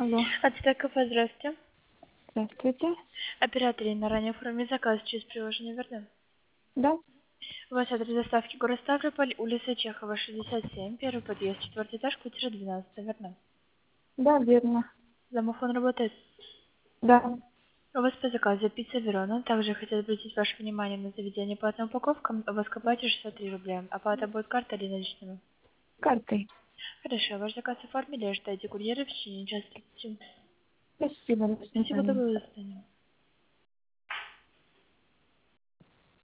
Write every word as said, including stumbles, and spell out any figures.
Алло, Ацтек кафе, здравствуйте. здравствуйте. Оператор на ранее оформить заказ через приложение Вердем. Да, У вас адрес доставки город Ставрополь, улица Чехова, шестьдесят семь, первый подъезд, четвертый этаж, квартира двенадцать, Вердем. да, верно. Домофон работает. Да. У вас по заказу пицца Верона. Также хотел обратить ваше внимание на заведение платным упаковкам. У вас к оплате шестьдесят три рубля. Оплата будет картой или наличными? Картой. Хорошо, ваш заказ оформили, ожидайте курьера в течение часа тридцати. Спасибо, до Спасибо, свидания. доброго до свидания.